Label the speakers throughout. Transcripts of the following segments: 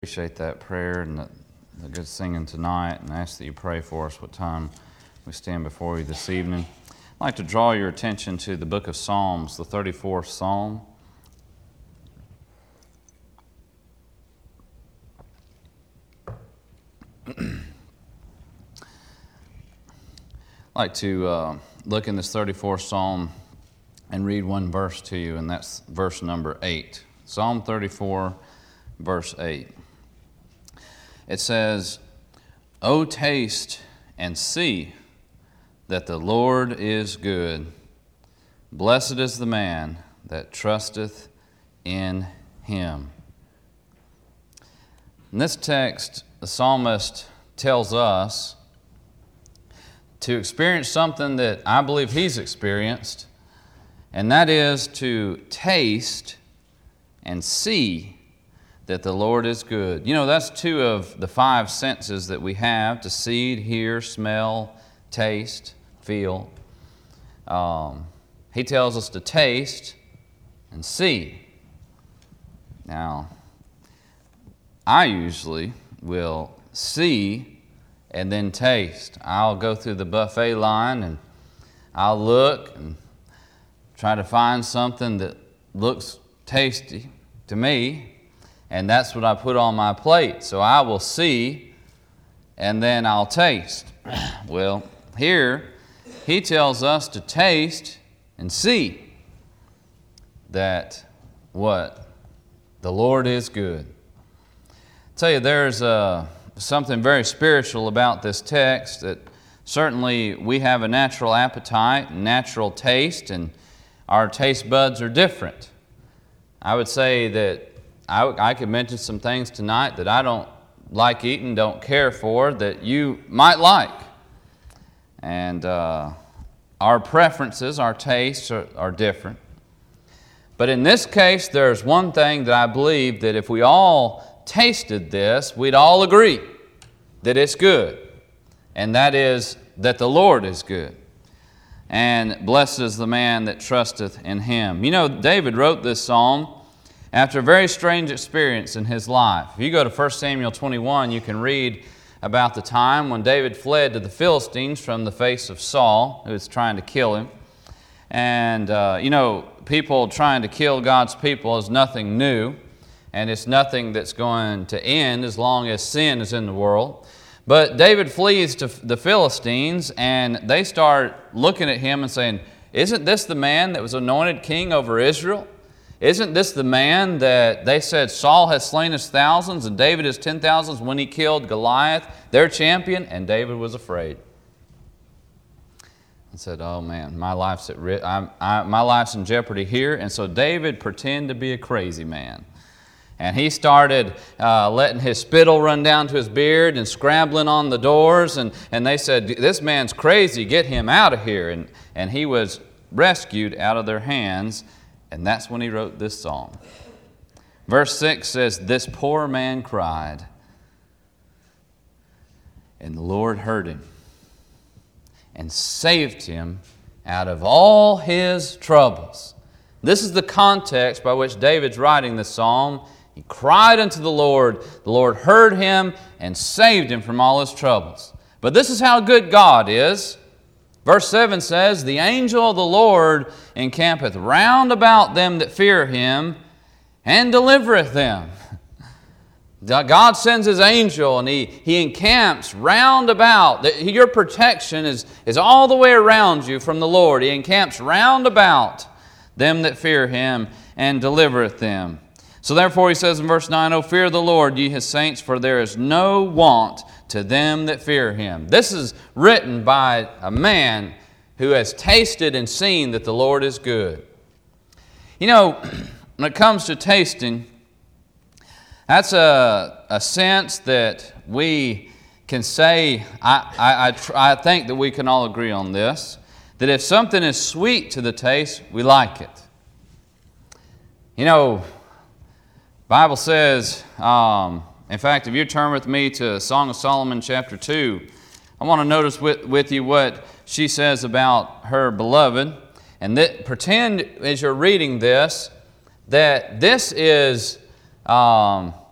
Speaker 1: Appreciate that prayer and the good singing tonight, and I ask that you pray for us what time we stand before you this evening. I'd like to draw your attention to the book of Psalms, the 34th Psalm. I'd like to look in this 34th Psalm and read one verse to you, and that's verse number 8. Psalm 34, verse 8. It says, "O taste and see that the Lord is good. Blessed is the man that trusteth in him." In this text, the psalmist tells us to experience something that I believe he's experienced, and that is to taste and see that the Lord is good. You know, that's two of the five senses that we have: to see, hear, smell, taste, feel. He tells us to taste and see. Now, I usually will see and then taste. I'll go through the buffet line and I'll look and try to find something that looks tasty to me, and that's what I put on my plate. So I will see and then I'll taste. Well, here he tells us to taste and see that what? The Lord is good. I tell you, there's something very spiritual about this text, that certainly we have a natural appetite and natural taste, and our taste buds are different. I would say that I could mention some things tonight that I don't like eating, don't care for, that you might like. And our preferences, our tastes are different. But in this case, there's one thing that I believe that if we all tasted this, we'd all agree that it's good. And that is that the Lord is good. And blessed is the man that trusteth in him. You know, David wrote this psalm after a very strange experience in his life. If you go to 1 Samuel 21, you can read about the time when David fled to the Philistines from the face of Saul, who was trying to kill him. And, people trying to kill God's people is nothing new, and it's nothing that's going to end as long as sin is in the world. But David flees to the Philistines, and they start looking at him and saying, "Isn't this the man that was anointed king over Israel? Isn't this the man that they said Saul has slain his thousands and David his 10,000s when he killed Goliath, their champion?" And David was afraid. And said, "Oh man, my life's at risk. My life's in jeopardy here." And so David pretended to be a crazy man. And he started letting his spittle run down to his beard and scrambling on the doors. And they said, "This man's crazy, get him out of here." And he was rescued out of their hands. And that's when he wrote this psalm. Verse 6 says, "This poor man cried, and the Lord heard him and saved him out of all his troubles." This is the context by which David's writing this psalm. He cried unto the Lord heard him and saved him from all his troubles. But this is how good God is. Verse 7 says, "The angel of the Lord encampeth round about them that fear him, and delivereth them." God sends His angel, and He encamps round about. Your protection is all the way around you from the Lord. He encamps round about them that fear Him, and delivereth them. So therefore He says in verse 9, "O fear the Lord, ye His saints, for there is no want to them that fear Him." This is written by a man who has tasted and seen that the Lord is good. You know, when it comes to tasting, that's a sense that we can say, I think that we can all agree on this, that if something is sweet to the taste, we like it. You know, the Bible says, in fact, if you turn with me to Song of Solomon chapter 2, I want to notice with you what she says about her beloved. And pretend as you're reading this that this is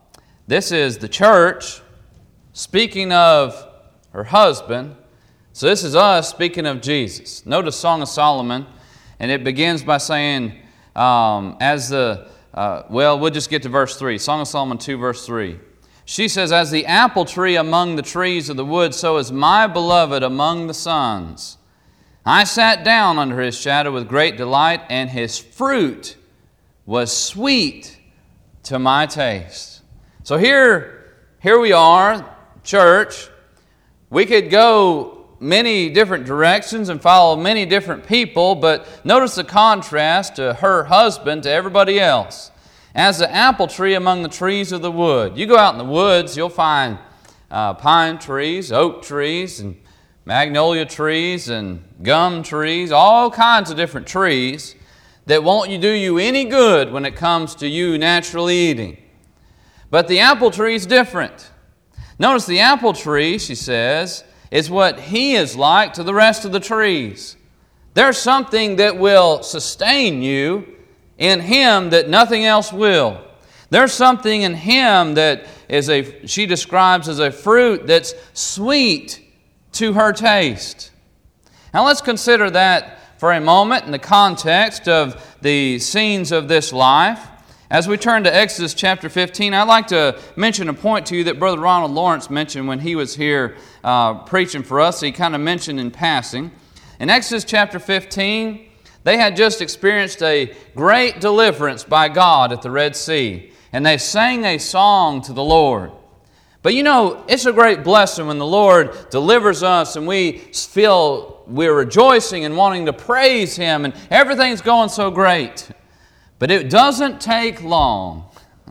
Speaker 1: This is the church speaking of her husband. So this is us speaking of Jesus. Notice Song of Solomon, and it begins by saying, we'll just get to verse 3. Song of Solomon 2, verse 3. She says, as the apple tree among the trees of the wood, so is my beloved among the sons. I sat down under his shadow with great delight, and his fruit was sweet to my taste. So here we are, church. We could go many different directions and follow many different people, but notice the contrast to her husband to everybody else. As the apple tree among the trees of the wood. You go out in the woods, you'll find pine trees, oak trees, and magnolia trees, and gum trees, all kinds of different trees that won't do you any good when it comes to you naturally eating. But the apple tree is different. Notice the apple tree, she says, is what he is like to the rest of the trees. There's something that will sustain you in him that nothing else will. There's something in him that she describes as a fruit that's sweet to her taste. Now let's consider that for a moment in the context of the scenes of this life. As we turn to Exodus chapter 15, I'd like to mention a point to you that Brother Ronald Lawrence mentioned when he was here preaching for us. He kind of mentioned in passing. In Exodus chapter 15, they had just experienced a great deliverance by God at the Red Sea, and they sang a song to the Lord. But you know, it's a great blessing when the Lord delivers us and we feel we're rejoicing and wanting to praise Him and everything's going so great. But it doesn't take long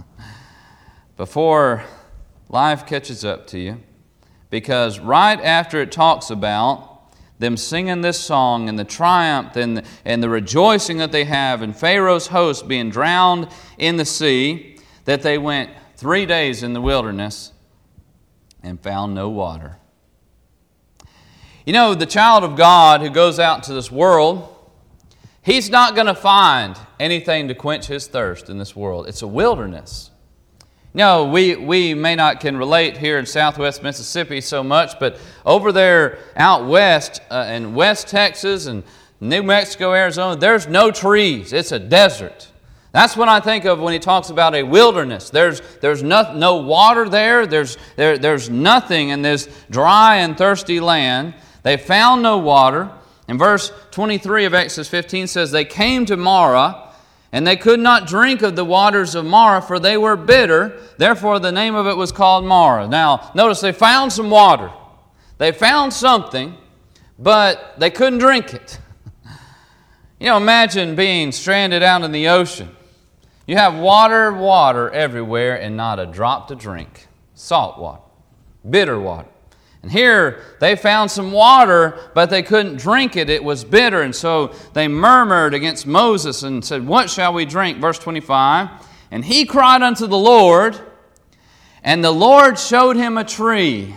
Speaker 1: before life catches up to you, because right after it talks about them singing this song and the triumph and the rejoicing that they have and Pharaoh's host being drowned in the sea, that they went 3 days in the wilderness and found no water. You know, the child of God who goes out into this world, he's not going to find anything to quench his thirst in this world. It's a wilderness. No, we may not can relate here in southwest Mississippi so much, but over there out west in West Texas and New Mexico, Arizona, there's no trees. It's a desert. That's what I think of when he talks about a wilderness. There's no water there. There's nothing in this dry and thirsty land. They found no water. And verse 23 of Exodus 15 says, they came to Marah, and they could not drink of the waters of Marah, for they were bitter. Therefore, the name of it was called Marah. Now, notice they found some water. They found something, but they couldn't drink it. You know, imagine being stranded out in the ocean. You have water everywhere, and not a drop to drink. Salt water, bitter water. And here they found some water, but they couldn't drink it. It was bitter. And so they murmured against Moses and said, what shall we drink? Verse 25, and he cried unto the Lord, and the Lord showed him a tree,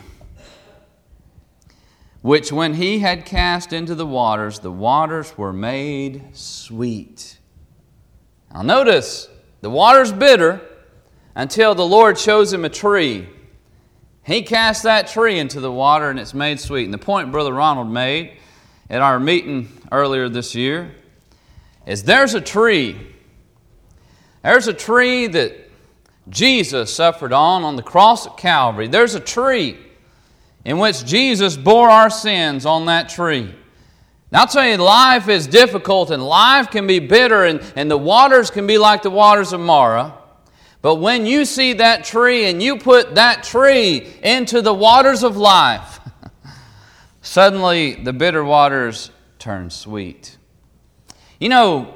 Speaker 1: which when he had cast into the waters were made sweet. Now notice, the water's bitter until the Lord shows him a tree. He cast that tree into the water and it's made sweet. And the point Brother Ronald made at our meeting earlier this year is there's a tree. There's a tree that Jesus suffered on the cross at Calvary. There's a tree in which Jesus bore our sins on that tree. Now I'll tell you, life is difficult and life can be bitter and the waters can be like the waters of Marah. But when you see that tree and you put that tree into the waters of life, suddenly the bitter waters turn sweet. You know,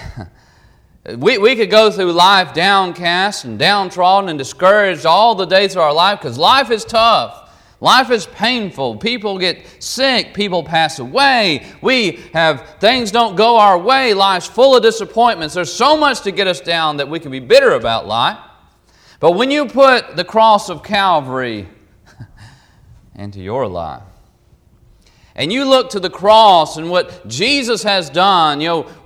Speaker 1: we could go through life downcast and downtrodden and discouraged all the days of our life because life is tough. Life is painful. People get sick. People pass away. Things don't go our way. Life's full of disappointments. There's so much to get us down that we can be bitter about life. But when you put the cross of Calvary into your life, and you look to the cross and what Jesus has done,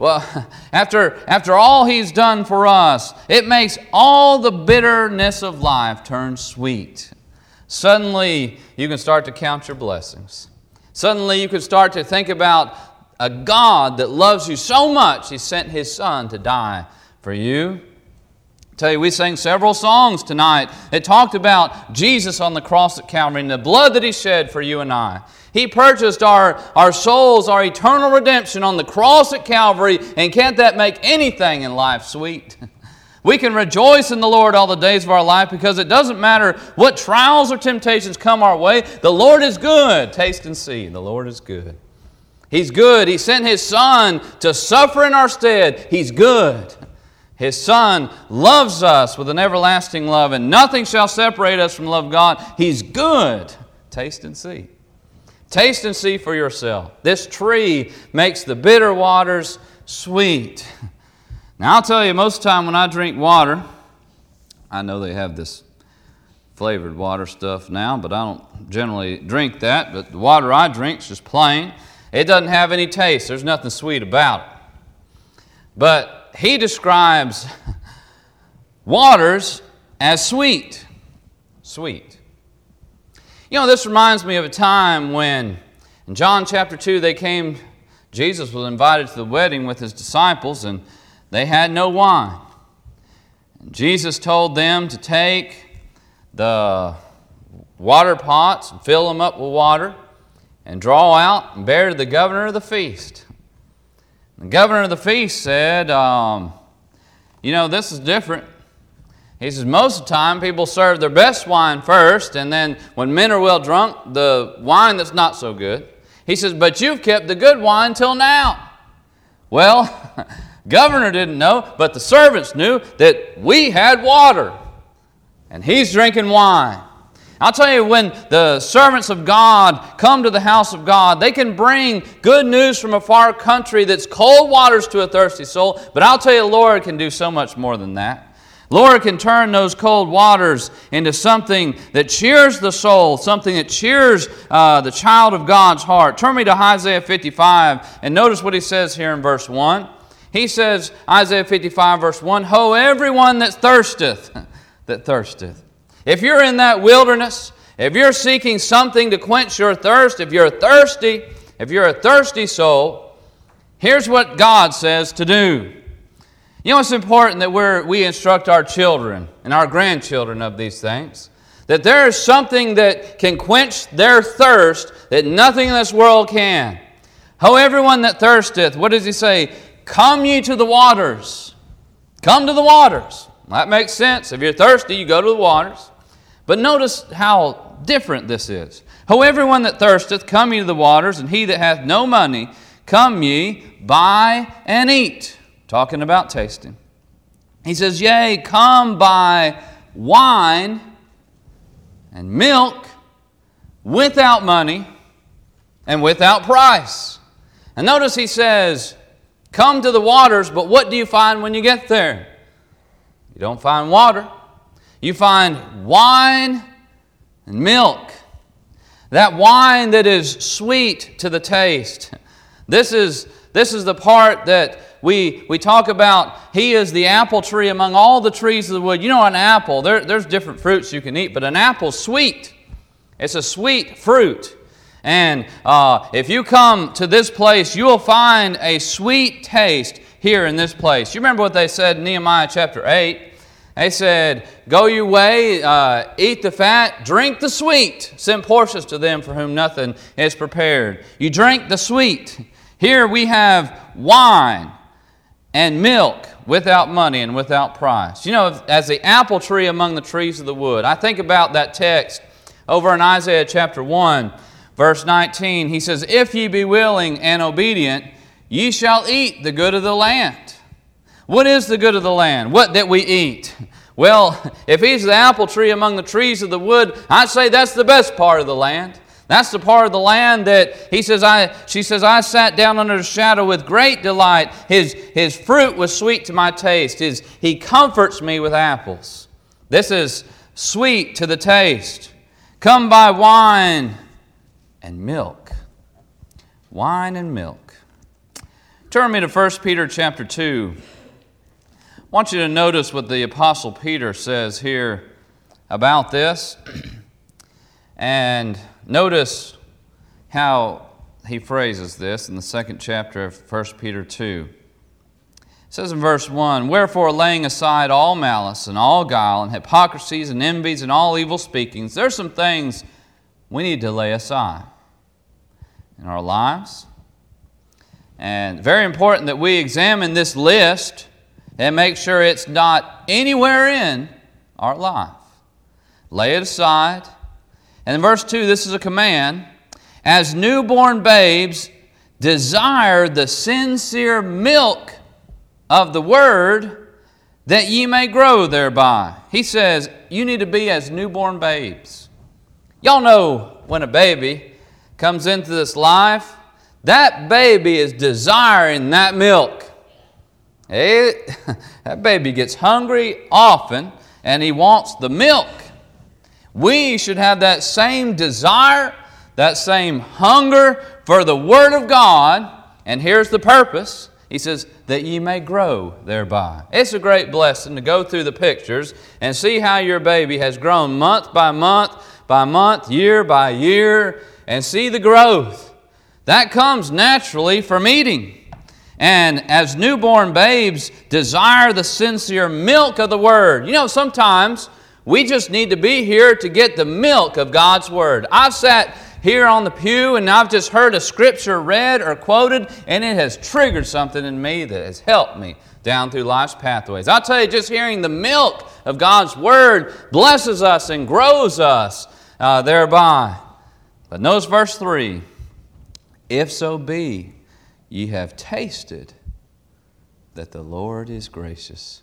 Speaker 1: after all He's done for us, it makes all the bitterness of life turn sweet. Suddenly, you can start to count your blessings. Suddenly, you can start to think about a God that loves you so much, He sent His Son to die for you. I tell you, we sang several songs tonight that talked about Jesus on the cross at Calvary and the blood that He shed for you and I. He purchased our souls, our eternal redemption on the cross at Calvary, and can't that make anything in life sweet? We can rejoice in the Lord all the days of our life because it doesn't matter what trials or temptations come our way. The Lord is good. Taste and see, the Lord is good. He's good. He sent His Son to suffer in our stead. He's good. His Son loves us with an everlasting love, and nothing shall separate us from the love of God. He's good. Taste and see. Taste and see for yourself. This tree makes the bitter waters sweet. Now, I'll tell you, most of the time when I drink water, I know they have this flavored water stuff now, but I don't generally drink that. But the water I drink is just plain. It doesn't have any taste. There's nothing sweet about it. But he describes waters as sweet. Sweet. This reminds me of a time when in John chapter 2 Jesus was invited to the wedding with His disciples and they had no wine. And Jesus told them to take the water pots and fill them up with water and draw out and bear to the governor of the feast. The governor of the feast said, this is different. He says, most of the time people serve their best wine first, and then when men are well drunk, the wine that's not so good. He says, but you've kept the good wine till now. Well, governor didn't know, but the servants knew that we had water, and he's drinking wine. I'll tell you, when the servants of God come to the house of God, they can bring good news from a far country that's cold waters to a thirsty soul. But I'll tell you, the Lord can do so much more than that. Lord can turn those cold waters into something that cheers the soul, something that cheers the child of God's heart. Turn me to Isaiah 55 and notice what he says here in verse 1. He says, Isaiah 55 verse 1, Ho, everyone that thirsteth. If you're in that wilderness, if you're seeking something to quench your thirst, if you're a thirsty soul, here's what God says to do. It's important that we instruct our children and our grandchildren of these things, that there is something that can quench their thirst that nothing in this world can. Ho, everyone that thirsteth, what does he say? Come ye to the waters. Come to the waters. That makes sense. If you're thirsty, you go to the waters. But notice how different this is. Ho, everyone that thirsteth, come ye to the waters, and he that hath no money, come ye, buy and eat. Talking about tasting. He says, yea, come buy wine and milk without money and without price. And notice he says, come to the waters, but what do you find when you get there? You don't find water. You find wine and milk. That wine that is sweet to the taste. This is the part that we talk about. He is the apple tree among all the trees of the wood. An apple, there's different fruits you can eat, but an apple's sweet. It's a sweet fruit. And if you come to this place, you will find a sweet taste here in this place. You remember what they said in Nehemiah chapter 8? They said, go your way, eat the fat, drink the sweet. Send portions to them for whom nothing is prepared. You drink the sweet. Here we have wine and milk without money and without price. As the apple tree among the trees of the wood. I think about that text over in Isaiah chapter 1, verse 19. He says, if ye be willing and obedient, ye shall eat the good of the land. What is the good of the land? What that we eat? Well, if he's the apple tree among the trees of the wood, I'd say that's the best part of the land. That's the part of the land that she says, I sat down under the shadow with great delight. His fruit was sweet to my taste. He comforts me with apples. This is sweet to the taste. Come buy wine and milk wine and milk. Turn me to 1 Peter chapter 2. I want you to notice what the Apostle Peter says here about this. And notice how he phrases this in the second chapter of 1 Peter 2. It says in verse 1, "Wherefore, laying aside all malice and all guile and hypocrisies and envies and all evil speakings," there's some things we need to lay aside in our lives. And very important that we examine this list and make sure it's not anywhere in our life. Lay it aside. And in verse 2, this is a command. "As newborn babes, desire the sincere milk of the word, that ye may grow thereby." He says, you need to be as newborn babes. Y'all know when a baby comes into this life, that baby is desiring that milk. That baby gets hungry often, and he wants the milk. We should have that same desire, that same hunger for the Word of God. And here's the purpose. He says, that ye may grow thereby. It's a great blessing to go through the pictures and see how your baby has grown month by month, year by year, and see the growth. That comes naturally from eating. And as newborn babes, desire the sincere milk of the Word. You know, sometimes we just need to be here to get the milk of God's Word. I've sat here on the pew and I've just heard a scripture read or quoted, and it has triggered something in me that has helped me down through life's pathways. I'll tell you, just hearing the milk of God's Word blesses us and grows us thereby. But notice verse 3, "If so be ye have tasted that the Lord is gracious."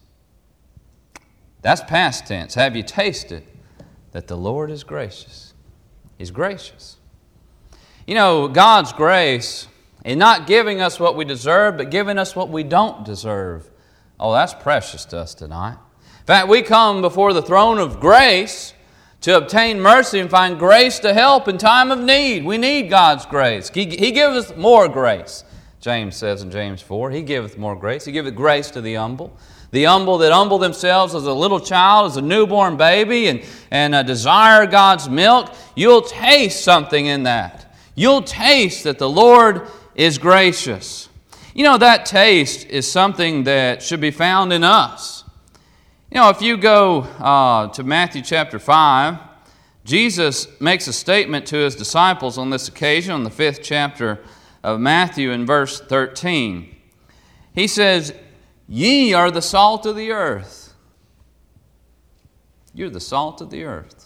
Speaker 1: That's past tense. Have you tasted that the Lord is gracious? He's gracious. You know, God's grace is not giving us what we deserve, but giving us what we don't deserve. Oh, that's precious to us tonight. In fact, we come before the throne of grace to obtain mercy and find grace to help in time of need. We need God's grace. He gives us more grace. James says in James 4, He giveth more grace. He giveth grace to the humble. The humble that humble themselves as a little child, as a newborn baby, and desire God's milk, you'll taste something in that. You'll taste that the Lord is gracious. You know, that taste is something that should be found in us. You know, if you go to Matthew chapter 5, Jesus makes a statement to His disciples on this occasion, on the 5th chapter of Matthew in verse 13. He says, "Ye are the salt of the earth." You're the salt of the earth.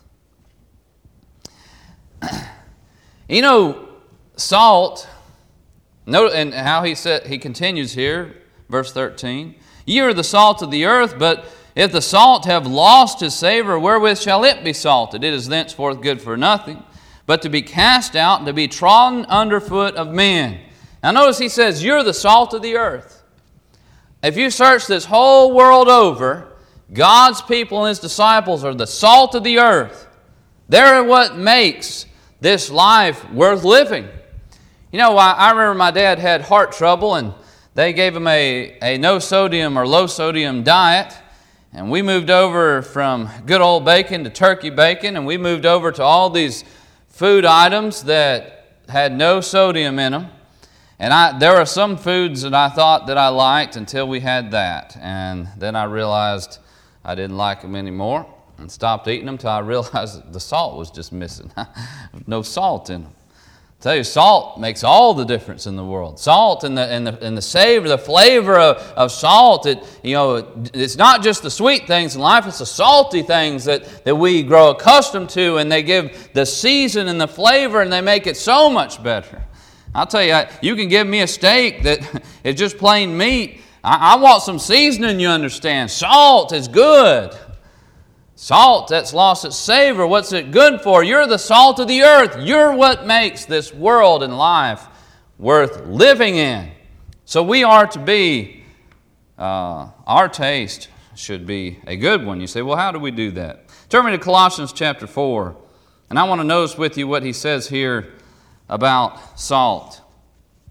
Speaker 1: You know, salt, note and how he continues here, verse 13. "Ye are the salt of the earth, but if the salt have lost his savor, wherewith shall it be salted? It is thenceforth good for nothing, but to be cast out and to be trodden underfoot of men." Now notice he says, you're the salt of the earth. If you search this whole world over, God's people and His disciples are the salt of the earth. They're what makes this life worth living. You know, I remember my dad had heart trouble, and they gave him a no sodium or low sodium diet. And we moved over from good old bacon to turkey bacon, and we moved over to all these food items that had no sodium in them. And there were some foods that I thought that I liked until we had that. And then I realized I didn't like them anymore and stopped eating them until I realized that the salt was just missing. No salt in them. I tell you, salt makes all the difference in the world. Salt and the savor, the flavor of salt. It's not just the sweet things in life; it's the salty things that we grow accustomed to, and they give the season and the flavor, and they make it so much better. I'll tell you, you can give me a steak that is just plain meat. I want some seasoning, you understand. Salt is good. Salt that's lost its savor, what's it good for? You're the salt of the earth. You're what makes this world and life worth living in. So we are to be, our taste should be a good one. You say, well, how do we do that? Turn me to Colossians chapter 4. And I want to notice with you what he says here about salt.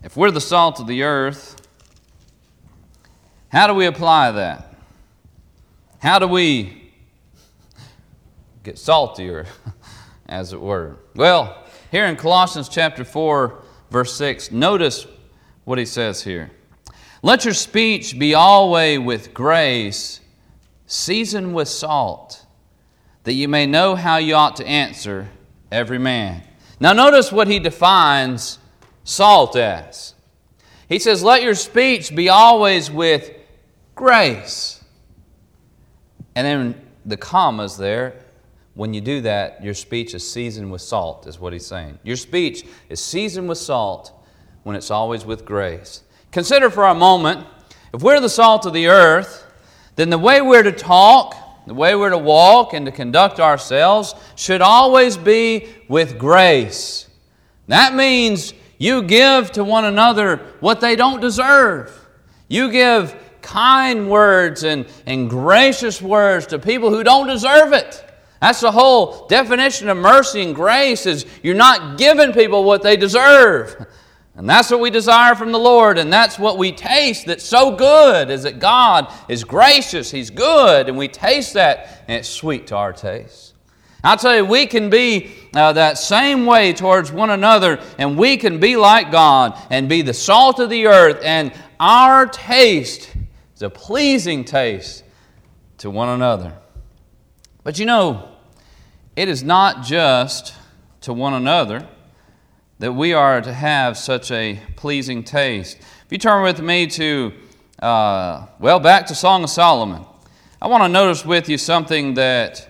Speaker 1: If we're the salt of the earth, how do we apply that? How do we get saltier, as it were? Well, here in Colossians chapter 4, verse 6, notice what he says here. Let your speech be always with grace, seasoned with salt, that you may know how you ought to answer every man. Now notice what he defines salt as. He says, let your speech be always with grace. And then the commas there, when you do that, your speech is seasoned with salt, is what he's saying. Your speech is seasoned with salt when it's always with grace. Consider for a moment, if we're the salt of the earth, then the way we're to talk, the way we're to walk and to conduct ourselves should always be with grace. That means you give to one another what they don't deserve. You give kind words and gracious words to people who don't deserve it. That's the whole definition of mercy and grace, is you're not giving people what they deserve. And that's what we desire from the Lord, and that's what we taste that's so good, is that God is gracious, He's good, and we taste that, and it's sweet to our taste. I'll tell you, we can be that same way towards one another, and we can be like God and be the salt of the earth, and our taste is a pleasing taste to one another. But you know, it is not just to one another that we are to have such a pleasing taste. If you turn with me to, back to Song of Solomon, I want to notice with you something that,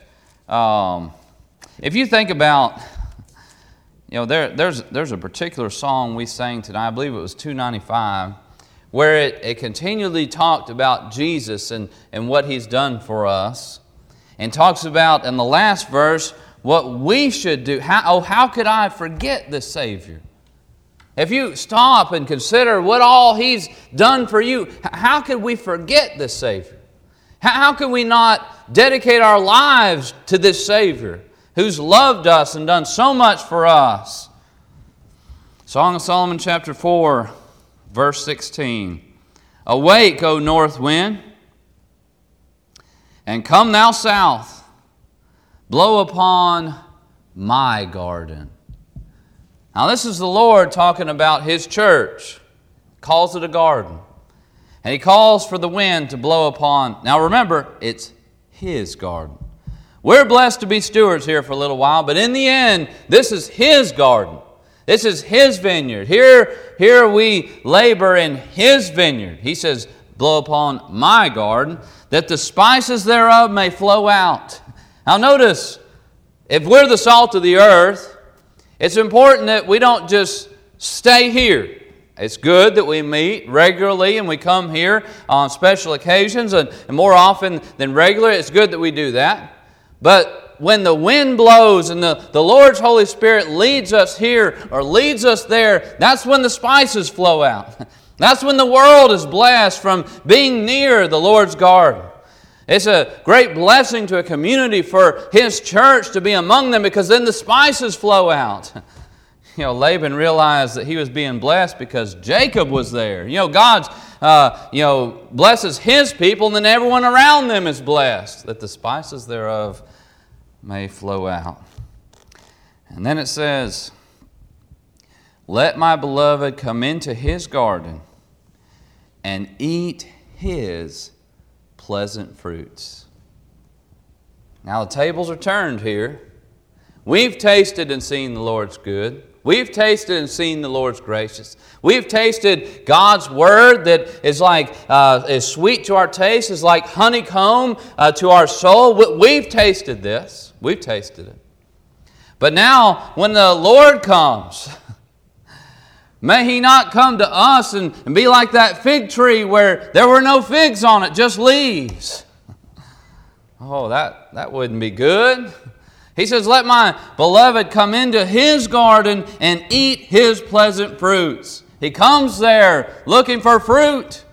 Speaker 1: if you think about, there's a particular song we sang tonight, I believe it was 295, where it continually talked about Jesus and what He's done for us, and talks about, in the last verse, what we should do. How could I forget this Savior? If you stop and consider what all He's done for you, how could we forget this Savior? How can we not dedicate our lives to this Savior who's loved us and done so much for us? Song of Solomon chapter 4, verse 16. Awake, O north wind, and come thou south, blow upon my garden. Now this is the Lord talking about His church. Calls it a garden. And He calls for the wind to blow upon. Now remember, it's His garden. We're blessed to be stewards here for a little while, but in the end, this is His garden. This is His vineyard. Here we labor in His vineyard. He says, blow upon my garden, that the spices thereof may flow out. Now notice, if we're the salt of the earth, it's important that we don't just stay here. It's good that we meet regularly and we come here on special occasions, and more often than regular, it's good that we do that. But when the wind blows and the Lord's Holy Spirit leads us here or leads us there, that's when the spices flow out. That's when the world is blessed from being near the Lord's garden. It's a great blessing to a community for His church to be among them, because then the spices flow out. Laban realized that he was being blessed because Jacob was there. God, blesses His people, and then everyone around them is blessed, that the spices thereof may flow out. And then it says, let my beloved come into His garden and eat His pleasant fruits. Now the tables are turned here. We've tasted and seen the Lord's good. We've tasted and seen the Lord's gracious. We've tasted God's Word that is sweet to our taste, is like honeycomb to our soul. We've tasted this. We've tasted it. But now, when the Lord comes, may He not come to us and be like that fig tree where there were no figs on it, just leaves. Oh, that wouldn't be good. He says, let my beloved come into His garden and eat His pleasant fruits. He comes there looking for fruit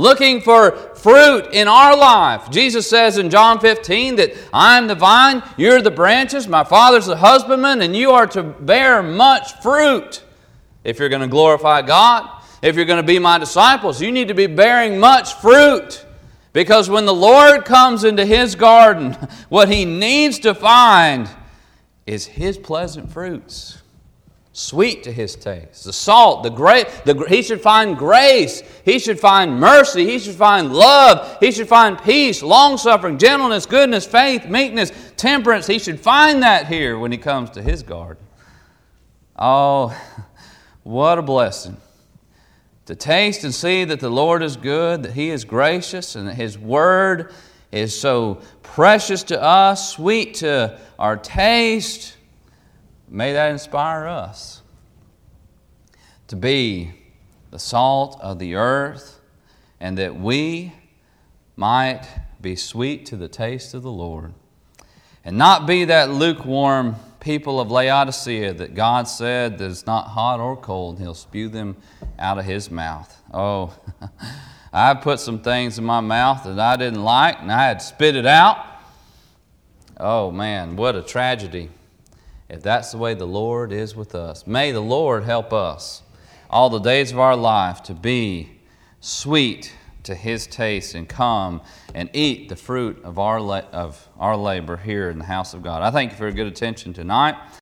Speaker 1: in our life. Jesus says in John 15 that I am the vine, you're the branches, my Father's the husbandman, and you are to bear much fruit if you're going to glorify God. if you're going to be my disciples, you need to be bearing much fruit. Because when the Lord comes into His garden, what He needs to find is His pleasant fruits, sweet to His taste. The salt, He should find grace. He should find mercy. He should find love. He should find peace, long-suffering, gentleness, goodness, faith, meekness, temperance. He should find that here when He comes to His garden. Oh, what a blessing. To taste and see that the Lord is good, that He is gracious, and that His Word is so precious to us, sweet to our taste. May that inspire us to be the salt of the earth, and that we might be sweet to the taste of the Lord. And not be that lukewarm people of Laodicea that God said that it's not hot or cold. He'll spew them out of His mouth. Oh, I put some things in my mouth that I didn't like, and I had to spit it out. Oh man, what a tragedy if that's the way the Lord is with us. May the Lord help us all the days of our life to be sweet to His taste and come and eat the fruit of our labor here in the house of God. I thank you for your good attention tonight.